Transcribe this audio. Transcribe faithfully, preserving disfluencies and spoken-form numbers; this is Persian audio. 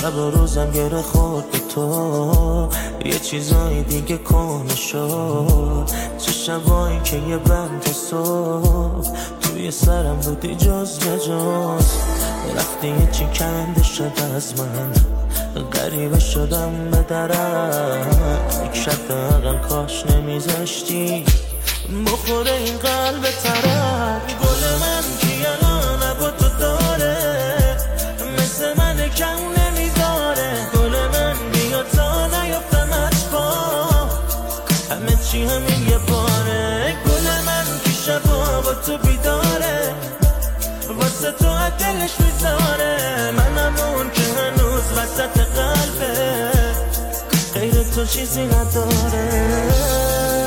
شب و روزم گره خورد به تو، یه چیزایی دیگه کنه شد. چه شبایی که یه بند صبح توی سرم بودی جز به جز. رفتی یه چی کنده شد از من، غریبه شدم به درم. یک شب دقیقا کاش نمیذاشتی بخوره این قلب طرف. گل من کی الان با تو داره، مثل من کم نمیذاره. گل من بیا تا نیفتم از پا، همه چی همین یه باره. گل من کی شبا با تو بیداره، واسه تو دلش میذاره. منم اون که هنوز وسط قلبه غیر تو چیزی نداره.